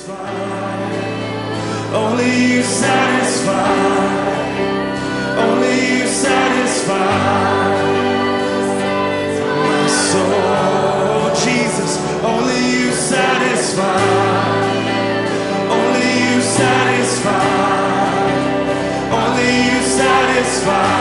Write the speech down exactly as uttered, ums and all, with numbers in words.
Only you satisfy. Only you satisfy my soul, Jesus. Only you satisfy. Only you satisfy. Only you satisfy.